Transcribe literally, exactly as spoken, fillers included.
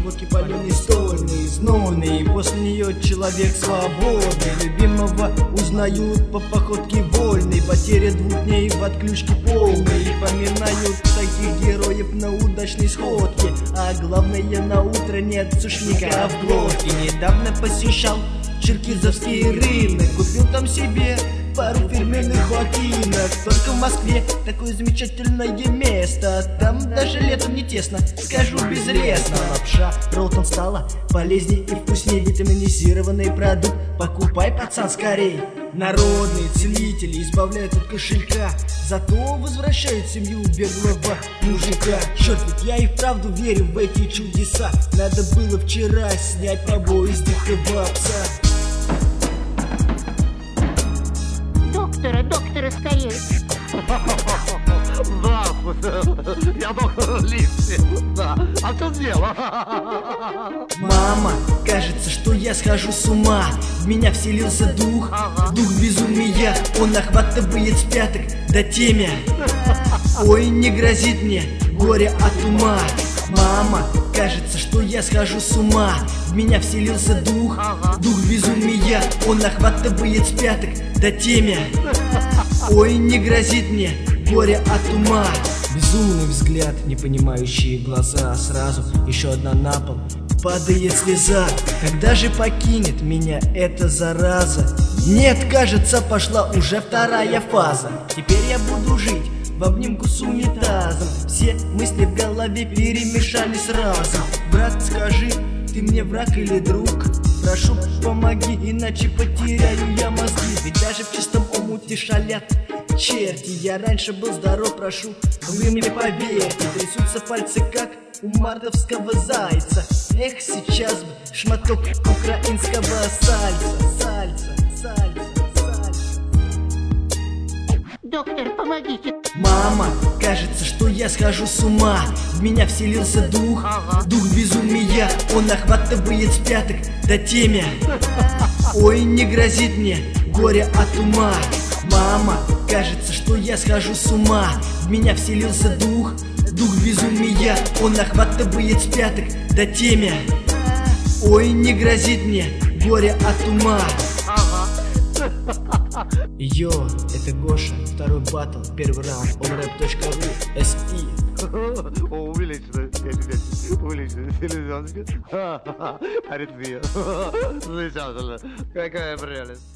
водки паленый, стольный, знойный. После нее человек свободный. Любимого узнают по походке вольной. Потеря двух дней в отключке полной. И поминают таких героев на удачной сходке. А главное, на утро нет сушника в глотке. Недавно посещал черкизовский рынок, купил там себе пару фирменных ботинок. Только в Москве такое замечательное место, там даже летом не тесно, скажу безлестно. Лапша Ролтон стала полезней и вкусней, витаминизированный продукт покупай, пацан, скорей. Народные целители избавляют от кошелька, зато возвращают семью беглого мужика. Черт, ведь я и вправду верю в эти чудеса. Надо было вчера снять побои с дикого пса. Доктора, доктора, скорее. Здравствуйте, я доктор Ливси. Да, а что дело? Мама, кажется, что я схожу с ума. В меня вселился дух, дух безумия. Он охватывает с пяток до темя. Ой, не грозит мне горе от ума. Мама, кажется, что я схожу с ума. В меня вселился дух, дух безумия. Он охватывает с пяток до темя. Ой, не грозит мне горе от ума. Безумный взгляд, непонимающие глаза. Сразу еще одна на пол, падает слеза. Когда же покинет меня эта зараза? Нет, кажется, пошла уже вторая фаза. Теперь я буду жить в обнимку с унитазом. Все мысли в голове перемешались разом. Брат, скажи, ты мне враг или друг? Прошу, помоги, иначе потеряю я мозги. Ведь даже в чистом омуте шалят черти. Я раньше был здоров, прошу, вы мне поверьте. Трясутся пальцы, как у мартовского зайца. Эх, сейчас бы шматок украинского сальса. Сальса, сальса, сальса. Доктор, помогите. Мама, кажется, что я схожу с ума. В меня вселился дух, дух безумия. Он охватывает с пяток до темя. Ой, не грозит мне горе от ума. Мама, кажется, что я схожу с ума. В меня вселился дух, дух безумия. Он охватывает с пяток до темя. Ой, не грозит мне горе от ума. Йо, это Гоша, второй батл, первый раунд, олрэп точка ру, эс и. Увеличено, увеличено, селезенка. Аритмия. Замечательно. Какая прелесть.